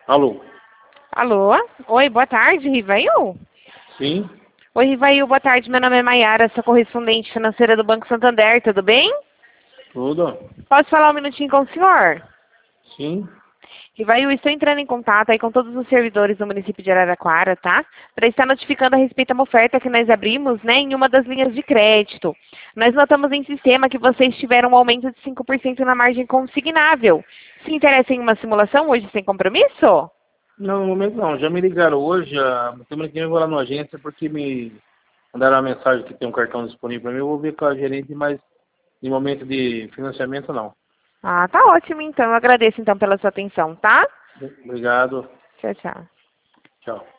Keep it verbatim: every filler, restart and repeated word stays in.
Alô? Alô? Oi, boa tarde, Rivail? Sim? Oi, Rivail, boa tarde. Meu nome é Maiara, sou correspondente financeira do Banco Santander, tudo bem? Tudo? Posso falar um minutinho com o senhor? Sim? Rivail, estou entrando em contato aí com todos os servidores do município de Araraquara, tá? Para estar notificando a respeito de uma oferta que nós abrimos, né, em uma das linhas de crédito. Nós notamos em sistema que vocês tiveram um aumento de cinco por cento na margem consignável. Se interessa em uma simulação hoje sem compromisso? Não, no momento não. Já me ligaram hoje, a semana que vem eu vou lá na agência porque me mandaram uma mensagem que tem um cartão disponível para mim. Eu vou ver com a gerente, mas em momento de financiamento não. Ah, tá ótimo então. Eu agradeço então pela sua atenção, tá? Obrigado. Tchau, tchau. Tchau.